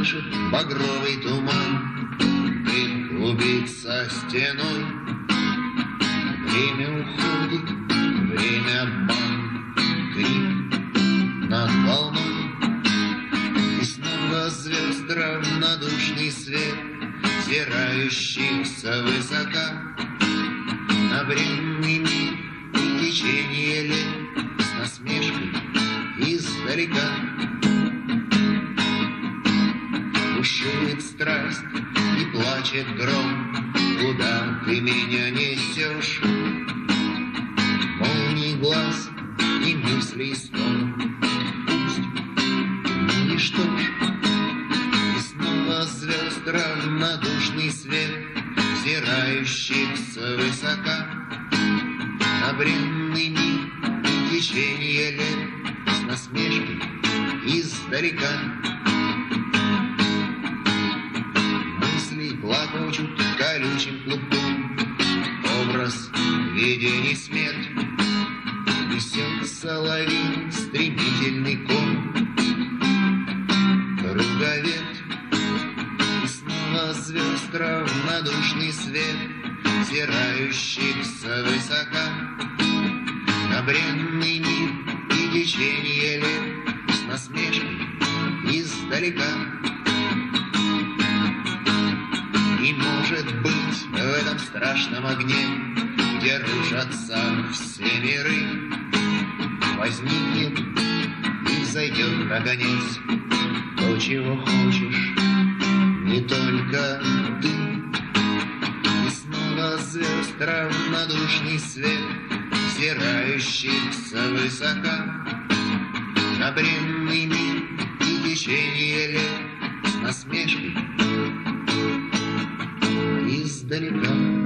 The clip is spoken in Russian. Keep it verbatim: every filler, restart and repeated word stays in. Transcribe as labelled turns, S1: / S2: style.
S1: дышит багровый туман, дым клубится стеной. Время уходит, время обман, крик над волной. И снова звезд равнодушный свет, взирающихся высока на бренный мир и течение лет с насмешкой издалека. Бушует страсть и плачет гром, куда ты меня несешь? Молний глаз и мыслей стон, пусть, ну и что ж. И снова звезд равнодушный свет, взирающихся высока на бренный мир и течение лет с насмешкой издалека. Мысли плакучут колючим клубком, образ видений смерть. Несет соловей стремительный ком, круговерть. И снова звезд равнодушный свет, взирающихся высока на бренный мир и течение лет с насмешкой издалека. И может быть в этом страшном огне, где рушатся все миры, возникнет и взойдет наконец то, чего хочешь не только ты. И снова звезд равнодушный свет, взирающихся высока на бренный мир и течение лет с насмешкой издалека.